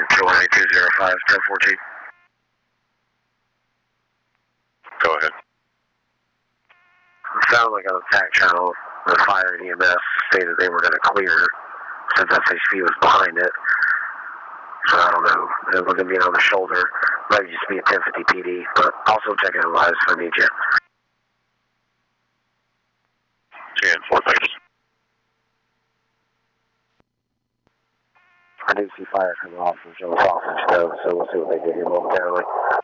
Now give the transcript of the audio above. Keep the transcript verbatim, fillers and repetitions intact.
July two zero five, ten fourteen. Go ahead. It sounded like on the tac channel, the fire and E M S stated they were going to clear since S H P was behind it. So I don't know. It wasn't being on the shoulder. Might just be a ten fifty P D, but also check in live if I need you. ten four, thanks. I do see fire coming off from Joe's office, though, so we'll see what they do here momentarily.